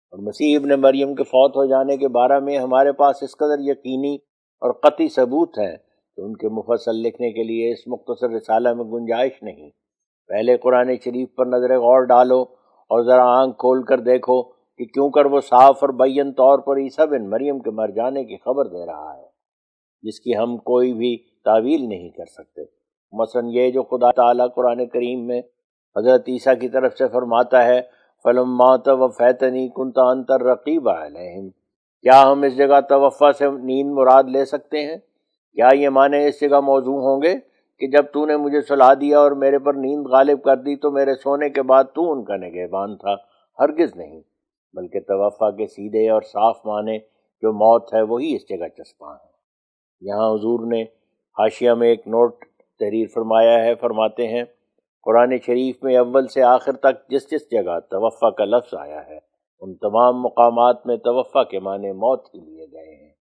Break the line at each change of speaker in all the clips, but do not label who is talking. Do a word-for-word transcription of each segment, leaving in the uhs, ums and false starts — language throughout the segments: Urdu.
اور مسیح ابن مریم کے فوت ہو جانے کے بارے میں ہمارے پاس اس قدر یقینی اور قطعی ثبوت ہے کہ ان کے مفصل لکھنے کے لیے اس مختصر رسالہ میں گنجائش نہیں۔ پہلے قرآن شریف پر نظر غور ڈالو اور ذرا آنکھ کھول کر دیکھو کہ کیوں کر وہ صاف اور بیان طور پر عیسیٰ بن مریم کے مر جانے کی خبر دے رہا ہے، جس کی ہم کوئی بھی تعویل نہیں کر سکتے۔ مثلا یہ جو خدا تعالیٰ قرآن کریم میں حضرت عیسیٰ کی طرف سے فرماتا ہے فَلَمَّا تَوَفَّیتَنِی کُنتَ أَنتَ الرَّقِیبَ عَلَیہم، کیا ہم اس جگہ توفع سے نیند مراد لے سکتے ہیں؟ کیا یہ معنی اس جگہ موضوع ہوں گے کہ جب تو نے مجھے سلا دیا اور میرے پر نیند غالب کر دی تو میرے سونے کے بعد تو ان کا نگہبان تھا؟ ہرگز نہیں، بلکہ توفع کے سیدھے اور صاف معنی جو موت ہے وہی اس جگہ چسپاں ہے۔ یہاں حضور نے حاشیہ میں ایک نوٹ تحریر فرمایا ہے، فرماتے ہیں قرآن شریف میں اول سے آخر تک جس جس جگہ توفع کا لفظ آیا ہے ان تمام مقامات میں توفع کے معنی موت ہی لیے گئے ہیں۔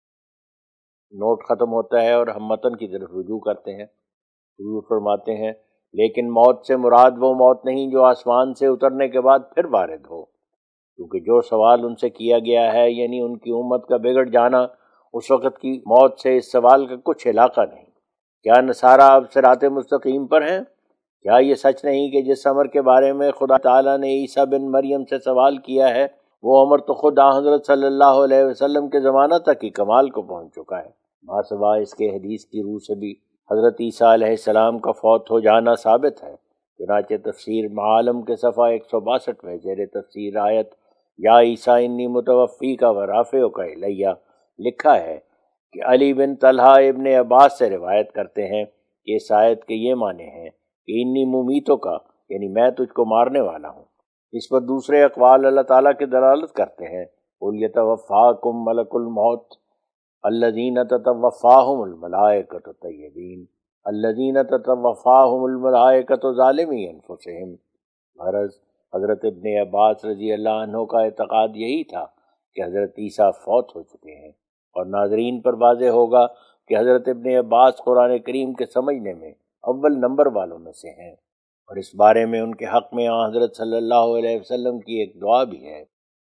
نوٹ ختم ہوتا ہے اور ہم متن کی طرف رجوع کرتے ہیں۔ حضور فرماتے ہیں لیکن موت سے مراد وہ موت نہیں جو آسمان سے اترنے کے بعد پھر وارد ہو، کیونکہ جو سوال ان سے کیا گیا ہے یعنی ان کی امت کا بگڑ جانا، اس وقت کی موت سے اس سوال کا کچھ علاقہ نہیں۔ کیا نصارہ اب صراط مستقیم پر ہیں؟ کیا یہ سچ نہیں کہ جس امر کے بارے میں خدا تعالیٰ نے عیسیٰ بن مریم سے سوال کیا ہے وہ امر تو خود حضرت صلی اللہ علیہ وسلم کے زمانہ تک ہی کمال کو پہنچ چکا ہے؟ ماسوا اس کے حدیث کی روح سے بھی حضرت عیسیٰ علیہ السلام کا فوت ہو جانا ثابت ہے۔ چنانچہ تفسیر معالم کے صفحہ ایک سو باسٹھ میں زیر تفسیر آیت یا عیسیٰ انی متوفی کا ورافع کا الیہ لکھا ہے کہ علی بن طلحہ ابن عباس سے روایت کرتے ہیں کہ اس آیت کے یہ معنی ہیں کہ انی ممیتوں کا یعنی میں تجھ کو مارنے والا ہوں۔ اس پر دوسرے اقوال اللہ تعالیٰ کی دلالت کرتے ہیں قل یتوفاکم ملک الموت الذین تتوفاہم الملائکۃ طیبین الذین تتوفاہم الملائکۃ ظالمی انفسہم۔ غرض حضرت ابن عباس رضی اللہ عنہ کا اعتقاد یہی تھا کہ حضرت عیسیٰ فوت ہو چکے ہیں، اور ناظرین پر واضح ہوگا کہ حضرت ابن عباس قرآن کریم کے سمجھنے میں اول نمبر والوں میں سے ہیں، اور اس بارے میں ان کے حق میں آن حضرت صلی اللہ علیہ وسلم کی ایک دعا بھی ہے۔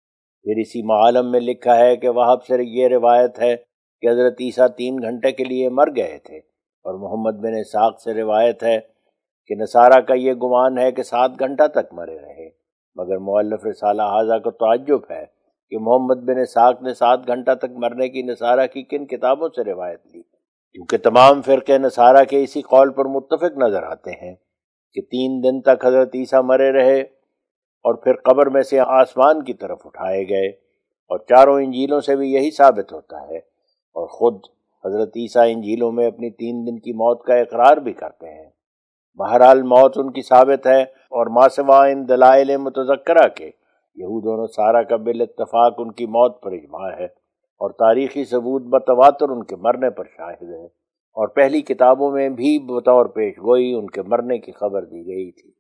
پھر اسی معالم میں لکھا ہے کہ وہاب سے یہ روایت ہے کہ حضرت عیسیٰ تین گھنٹے کے لیے مر گئے تھے، اور محمد بن اسحاق سے روایت ہے کہ نصارہ کا یہ گمان ہے کہ سات گھنٹہ تک مرے رہے، مگر مؤلف رسالہ ھذا کو تعجب ہے کہ محمد بن اسحاق نے سات گھنٹہ تک مرنے کی نصارہ کی کن کتابوں سے روایت لی، کیونکہ تمام فرقے نصارہ کے اسی قول پر متفق نظر آتے ہیں کہ تین دن تک حضرت عیسیٰ مرے رہے اور پھر قبر میں سے آسمان کی طرف اٹھائے گئے، اور چاروں انجیلوں سے بھی یہی ثابت ہوتا ہے، اور خود حضرت عیسیٰ انجیلوں میں اپنی تین دن کی موت کا اقرار بھی کرتے ہیں۔ بہرحال موت ان کی ثابت ہے، اور ما سوا ان دلائل متذکرہ کے یہود و نصارہ کا بالاتفاق ان کی موت پر اجماع ہے، اور تاریخی ثبوت بتواتر ان کے مرنے پر شاہد ہے، اور پہلی کتابوں میں بھی بطور پیش گوئی ان کے مرنے کی خبر دی گئی تھی۔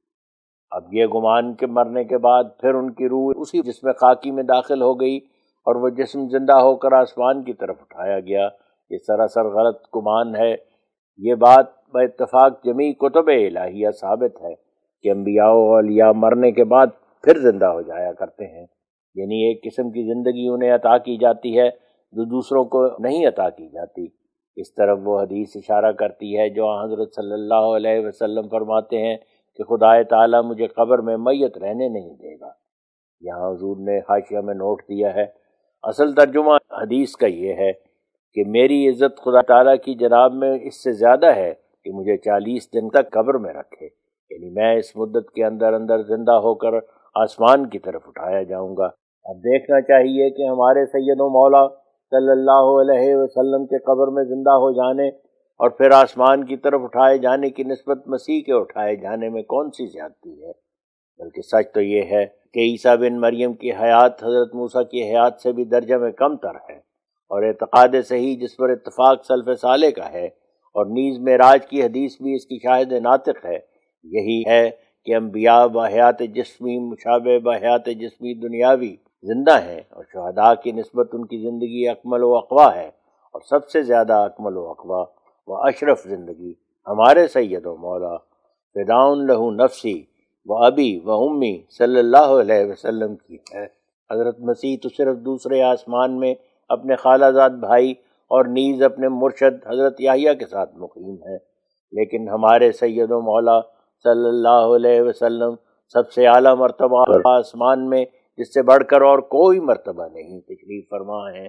اب یہ گمان کے مرنے کے بعد پھر ان کی روح اسی جسم خاکی میں داخل ہو گئی اور وہ جسم زندہ ہو کر آسمان کی طرف اٹھایا گیا، یہ سراسر غلط گمان ہے۔ یہ بات با اتفاق جمیع کتب الہیہ ثابت ہے کہ انبیاء و اولیاء مرنے کے بعد پھر زندہ ہو جایا کرتے ہیں، یعنی ایک قسم کی زندگی انہیں عطا کی جاتی ہے جو دوسروں کو نہیں عطا کی جاتی۔ اس طرف وہ حدیث اشارہ کرتی ہے جو حضرت صلی اللہ علیہ وسلم فرماتے ہیں کہ خدا تعالیٰ مجھے قبر میں میت رہنے نہیں دے گا۔ یہاں حضور نے حاشیہ میں نوٹ دیا ہے، اصل ترجمہ حدیث کا یہ ہے کہ میری عزت خدا تعالیٰ کی جناب میں اس سے زیادہ ہے کہ مجھے چالیس دن تک قبر میں رکھے، یعنی میں اس مدت کے اندر اندر زندہ ہو کر آسمان کی طرف اٹھایا جاؤں گا۔ اب دیکھنا چاہیے کہ ہمارے سید و مولا صلی اللہ علیہ وسلم کے قبر میں زندہ ہو جانے اور پھر آسمان کی طرف اٹھائے جانے کی نسبت مسیح کے اٹھائے جانے میں کون سی زیادتی ہے؟ بلکہ سچ تو یہ ہے کہ عیسیٰ بن مریم کی حیات حضرت موسیٰ کی حیات سے بھی درجہ میں کم تر ہے، اور اعتقاد صحیح جس پر اتفاق سلف صالح کا ہے اور نیز معراج کی حدیث بھی اس کی شاہد ناطق ہے، یہی ہے کہ انبیاء بحیات جسمی مشابہ بحیات جسمی دنیاوی زندہ ہیں، اور شہداء کی نسبت ان کی زندگی اکمل و اقوا ہے، اور سب سے زیادہ اکمل و اقوا و اشرف زندگی ہمارے سید و مولا فداء لہ نفسی و ابی و امی صلی اللہ علیہ وسلم کی ہے۔ حضرت مسیح تو صرف دوسرے آسمان میں اپنے خالہ زاد بھائی اور نیز اپنے مرشد حضرت یحییٰ کے ساتھ مقیم ہے، لیکن ہمارے سید و مولا صلی اللہ علیہ وسلم سب سے اعلیٰ مرتبہ آسمان میں جس سے بڑھ کر اور کوئی مرتبہ نہیں تشریف فرما ہے،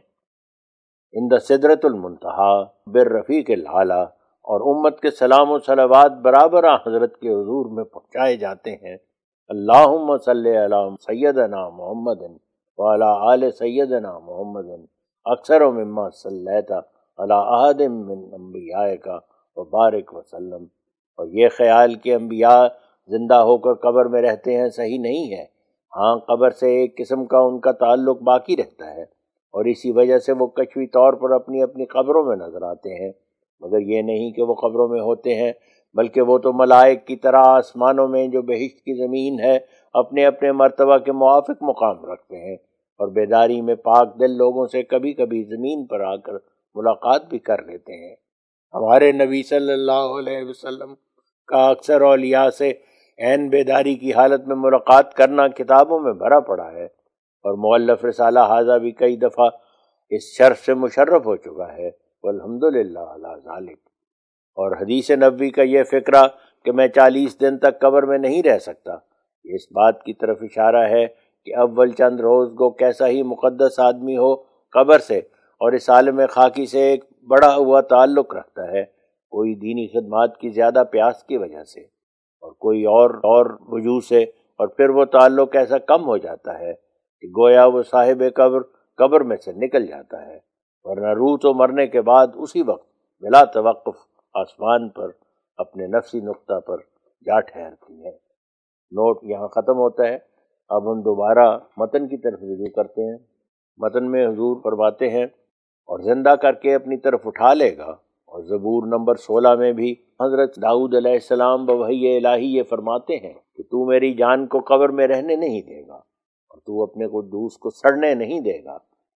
عند سدرۃ المنتہی بالرفیق الاعلیٰ، اور امت کے سلام و صلوات برابر حضرت کے حضور میں پہنچائے جاتے ہیں۔ اللہم صلی علی سیدنا محمد وعلی آل سیدنا محمد اکثر مما صلیت علی احد من انبیائک وبارک وسلم۔ اور یہ خیال کہ انبیاء زندہ ہو کر قبر میں رہتے ہیں صحیح نہیں ہے، ہاں قبر سے ایک قسم کا ان کا تعلق باقی رہتا ہے، اور اسی وجہ سے وہ کشفی طور پر اپنی اپنی قبروں میں نظر آتے ہیں، مگر یہ نہیں کہ وہ قبروں میں ہوتے ہیں، بلکہ وہ تو ملائک کی طرح آسمانوں میں جو بہشت کی زمین ہے اپنے اپنے مرتبہ کے موافق مقام رکھتے ہیں، اور بیداری میں پاک دل لوگوں سے کبھی کبھی زمین پر آ کر ملاقات بھی کر لیتے ہیں۔ ہمارے نبی صلی اللہ علیہ وسلم کا اکثر اولیاء سے عین بیداری کی حالت میں ملاقات کرنا کتابوں میں بھرا پڑا ہے، اور مؤلف رسالہ ھذا بھی کئی دفعہ اس شرف سے مشرف ہو چکا ہے، والحمدللہ علی ذالک۔ اور حدیث نبوی کا یہ فقرہ کہ میں چالیس دن تک قبر میں نہیں رہ سکتا، یہ اس بات کی طرف اشارہ ہے کہ اول چند روز کو کیسا ہی مقدس آدمی ہو قبر سے اور اس عالم خاکی سے ایک بڑا ہوا تعلق رکھتا ہے، کوئی دینی خدمات کی زیادہ پیاس کی وجہ سے اور کوئی اور اور وجوہ سے، اور پھر وہ تعلق ایسا کم ہو جاتا ہے کہ گویا وہ صاحب قبر قبر میں سے نکل جاتا ہے، ورنہ روح تو مرنے کے بعد اسی وقت بلا توقف آسمان پر اپنے نفسی نقطہ پر جا ٹھہرتی ہے۔ نوٹ یہاں ختم ہوتا ہے۔ اب ہم دوبارہ متن کی طرف رجوع کرتے ہیں۔ متن میں حضور فرماتے ہیں اور زندہ کر کے اپنی طرف اٹھا لے گا، اور زبور نمبر سولہ میں بھی حضرت داؤد علیہ السلام بوحی الہی یہ فرماتے ہیں کہ تو میری جان کو قبر میں رہنے نہیں دے گا، اور تو اپنے قدوس کو سڑنے نہیں دے گا،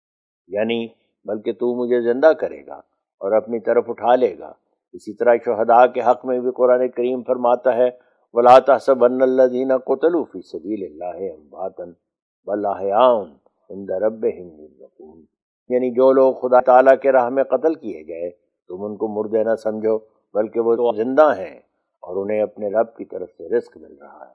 یعنی بلکہ تو مجھے زندہ کرے گا اور اپنی طرف اٹھا لے گا۔ اسی طرح شہداء کے حق میں بھی قرآن کریم فرماتا ہے وَلَا تَحْسَبَنَّ الَّذِينَ قُتِلُوا فِي سَبِيلِ اللَّهِ أَمْوَاتًا بَلْ أَحْيَاءٌ عِندَ رَبِّهِمْ يُرْزَقُونَ، یعنی جو لوگ خدا تعالیٰ کے راہ میں قتل کیے گئے تم ان کو مردے نہ سمجھو، بلکہ وہ زندہ ہیں اور انہیں اپنے رب کی طرف سے رزق مل رہا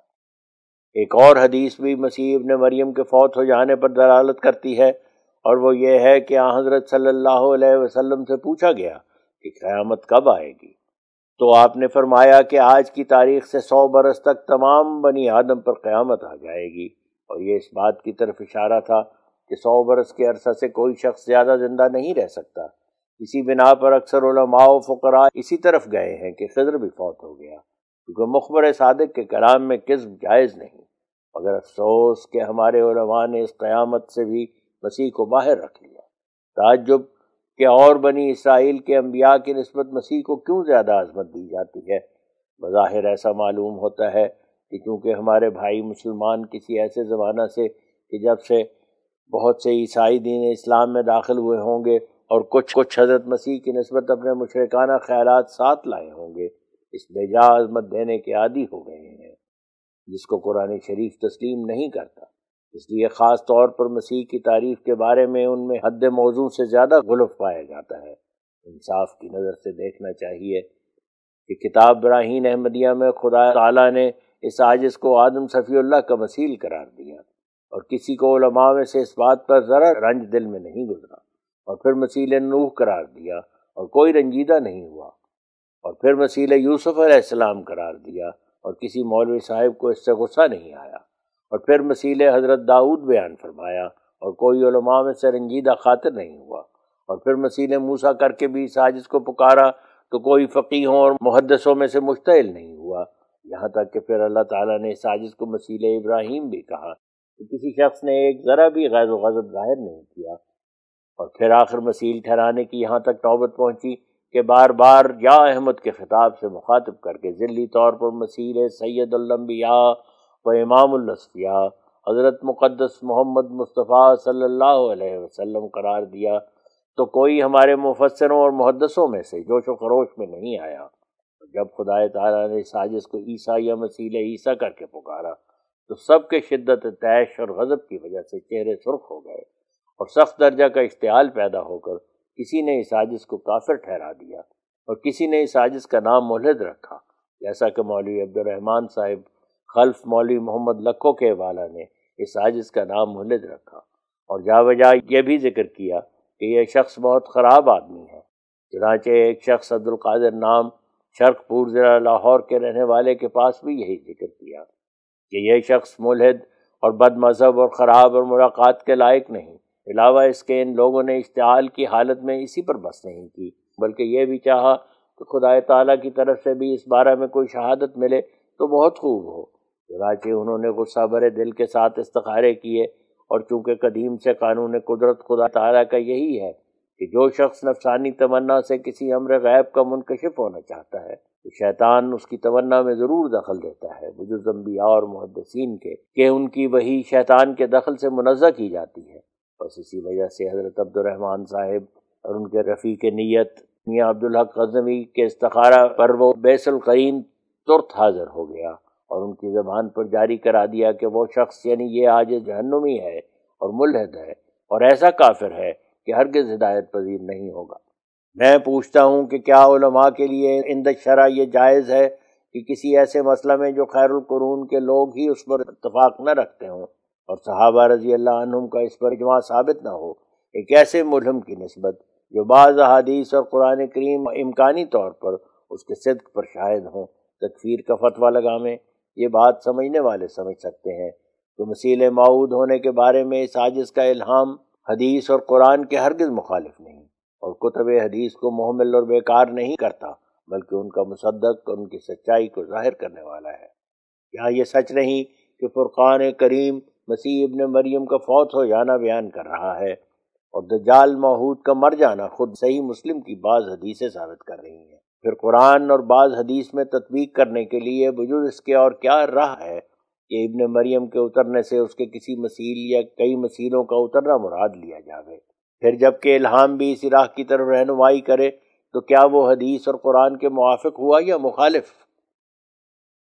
ہے۔ ایک اور حدیث بھی مسیح ابن مریم کے فوت ہو جانے پر دلالت کرتی ہے، اور وہ یہ ہے کہ آن حضرت صلی اللہ علیہ وسلم سے پوچھا گیا کہ قیامت کب آئے گی، تو آپ نے فرمایا کہ آج کی تاریخ سے سو برس تک تمام بنی آدم پر قیامت آ جائے گی، اور یہ اس بات کی طرف اشارہ تھا کہ سو برس کے عرصہ سے کوئی شخص زیادہ زندہ نہیں رہ سکتا۔ اسی بنا پر اکثر علماء و فقراء اسی طرف گئے ہیں کہ خضر بھی فوت ہو گیا، کیونکہ مخبر صادق کے کلام میں کذب جائز نہیں، مگر افسوس کہ ہمارے علماء نے اس قیامت سے بھی مسیح کو باہر رکھ لیا۔ تعجب کہ اور بنی اسرائیل کے انبیاء کی نسبت مسیح کو کیوں زیادہ عظمت دی جاتی ہے؟ بظاہر ایسا معلوم ہوتا ہے کہ چونکہ ہمارے بھائی مسلمان کسی ایسے زمانہ سے کہ جب سے بہت سے عیسائی دین اسلام میں داخل ہوئے ہوں گے اور کچھ کچھ حضرت مسیح کی نسبت اپنے مشرکانہ خیالات ساتھ لائے ہوں گے، اس بے جا عظمت دینے کے عادی ہو گئے ہیں جس کو قرآن شریف تسلیم نہیں کرتا۔ اس لیے خاص طور پر مسیح کی تعریف کے بارے میں ان میں حد موضوع سے زیادہ غلف پایا جاتا ہے۔ انصاف کی نظر سے دیکھنا چاہیے کہ کتاب براہین احمدیہ میں خدا تعالیٰ نے اس عاجز کو آدم صفی اللہ کا مثیل قرار دیا، اور کسی کو علماء میں سے اس بات پر ذرا رنج دل میں نہیں گزرا، اور پھر مثیل نوح قرار دیا اور کوئی رنجیدہ نہیں ہوا، اور پھر مثیل یوسف علیہ السلام قرار دیا اور کسی مولوی صاحب کو اس سے غصہ نہیں آیا، اور پھر مثیل حضرت داؤد بیان فرمایا اور کوئی علماء میں سے رنجیدہ خاطر نہیں ہوا، اور پھر مثیل موسیٰ کر کے بھی اس عاجز کو پکارا تو کوئی فقیہوں اور محدثوں میں سے مشتعل نہیں ہوا، یہاں تک کہ پھر اللہ تعالیٰ نے اس عاجز کو مثیل ابراہیم بھی کہا کہ کسی شخص نے ایک ذرا بھی غیظ و غضب ظاہر نہیں کیا، اور پھر آخر مثیل ٹھہرانے کی یہاں تک نوبت پہنچی کہ بار بار یا احمد کے خطاب سے مخاطب کر کے ذلی طور پر مثیل سید الانبیاء و امام الاصفیاء حضرت مقدس محمد مصطفیٰ صلی اللہ علیہ وسلم قرار دیا، تو کوئی ہمارے مفسروں اور محدثوں میں سے جوش و خروش میں نہیں آیا۔ جب خدا تعالیٰ نے اس عاجز کو عیسیٰ یا مثیل عیسیٰ کر کے پکارا تو سب کے شدت طیش اور غضب کی وجہ سے چہرے سرخ ہو گئے اور سخت درجہ کا اشتعال پیدا ہو کر کسی نے اس سازش کو کافر ٹھہرا دیا اور کسی نے اس سازش کا نام ملحد رکھا، جیسا کہ مولوی عبد الرحمن صاحب خلف مولوی محمد لکھو کے والا نے اس سازش کا نام ملحد رکھا، اور جا بجا یہ بھی ذکر کیا کہ یہ شخص بہت خراب آدمی ہے۔ چنانچہ ایک شخص عبد القادر نام شرق پور ضلع لاہور کے رہنے والے کے پاس بھی یہی ذکر کیا کہ یہ شخص ملحد اور بد مذہب اور خراب اور ملاقات کے لائق نہیں۔ علاوہ اس کے ان لوگوں نے اشتعال کی حالت میں اسی پر بس نہیں کی، بلکہ یہ بھی چاہا کہ خدا تعالیٰ کی طرف سے بھی اس بارے میں کوئی شہادت ملے تو بہت خوب ہو۔ چنانچہ انہوں نے غصہ بھرے دل کے ساتھ استخارے کیے، اور چونکہ قدیم سے قانون قدرت خدا تعالیٰ کا یہی ہے کہ جو شخص نفسانی تمنا سے کسی امر غیب کا منکشف ہونا چاہتا ہے تو شیطان اس کی تمنا میں ضرور دخل دیتا ہے، بجز انبیاء اور محدثین کے کہ ان کی وحی شیطان کے دخل سے منزہ کی جاتی ہے۔ بس اسی وجہ سے حضرت عبد الرحمن صاحب اور ان کے رفیق نیت میاں عبدالحق غزنوی کے استخارہ پر وہ بیس القرین ترت حاضر ہو گیا اور ان کی زبان پر جاری کرا دیا کہ وہ شخص یعنی یہ آج جہنمی ہے اور ملحد ہے اور ایسا کافر ہے کہ ہرگز ہدایت پذیر نہیں ہوگا۔ میں پوچھتا ہوں کہ کیا علماء کے لیے عند الشرع یہ جائز ہے کہ کسی ایسے مسئلہ میں جو خیر القرون کے لوگ ہی اس پر اتفاق نہ رکھتے ہوں اور صحابہ رضی اللہ عنہم کا اس پر اجماع ثابت نہ ہو، ایک ایسے ملہم کی نسبت جو بعض احادیث اور قرآن کریم امکانی طور پر اس کے صدق پر شاہد ہوں، تکفیر کا فتویٰ لگامیں؟ یہ بات سمجھنے والے سمجھ سکتے ہیں کہ مسیل موعود ہونے کے بارے میں اس عاجز کا الہام حدیث اور قرآن کے ہرگز مخالف نہیں، اور کتب حدیث کو محمل اور بیکار نہیں کرتا، بلکہ ان کا مصدق اور ان کی سچائی کو ظاہر کرنے والا ہے۔ کیا یہ سچ نہیں کہ فرقان کریم مسیح ابن مریم کا فوت ہو جانا بیان کر رہا ہے، اور دجال موعود کا مر جانا خود صحیح مسلم کی بعض حدیثیں ثابت کر رہی ہیں؟ پھر قرآن اور بعض حدیث میں تطبیق کرنے کے لیے بجز اس کے اور کیا راہ ہے کہ ابن مریم کے اترنے سے اس کے کسی مسیل یا کئی مسیلوں کا اترنا مراد لیا جاوے؟ پھر جب کہ الہام بھی اسی راہ کی طرف رہنمائی کرے تو کیا وہ حدیث اور قرآن کے موافق ہوا یا مخالف؟